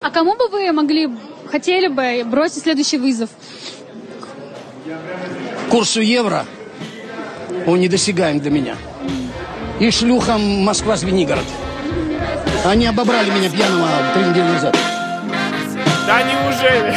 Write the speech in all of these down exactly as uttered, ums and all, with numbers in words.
А кому бы вы могли, хотели бы бросить следующий вызов? Курсу евро, он недосягаем для меня. И шлюхам Москва-Звенигород. Они обобрали меня пьяного три недели назад. Да неужели?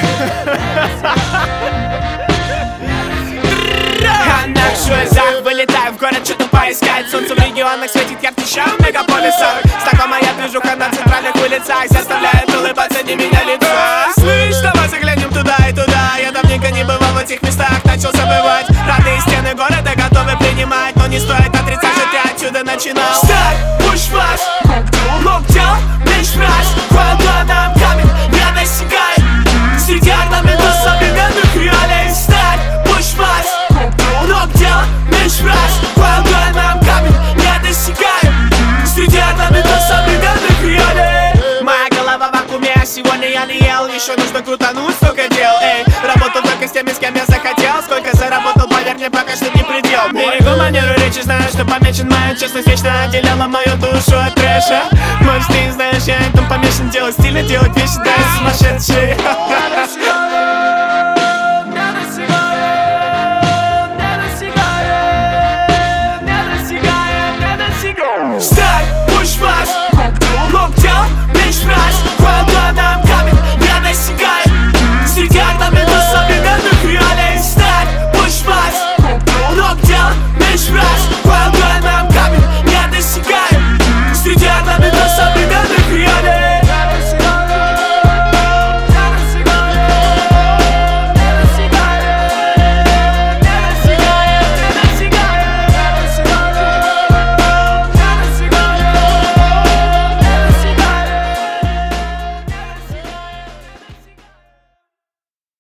На шуэзах вылетаем в город, что-то поискать. Солнце в регионах светит ярче, чем в мегаполисах. Знакомая движуха на центральных улицах заставляет улыбаться не меня лицо. Слышь, давай заглянем туда и туда. Я давненько не бывал в этих местах, начал забывать. Родные стены города готовы принимать, но не стоит отрицать, что ты отсюда начинал. Стать, пуш-флаш, локтем, бенч-пресс. Хватаном камень, не достигает. Среди орнаментов современных реалий. Стать, пуш-флаш, локтем, бенч-пресс. Хватаном камень, не достигает. Среди орнаментов современных реалий. Моя голова в вакууме, сегодня я не ел. Еще нужно крутануть, столько дел, эй. Работал только с теми, с кем я захотел. Сколько заработал, поверь мне, пока что не предел. Берегу манеру речи, знаю, что помечен. Моя честность вечно отделяла мою душу от трэша. Мой стиль, знаешь, я этом помешан. Делать стильно, делать вещи, да, я сумасшедший.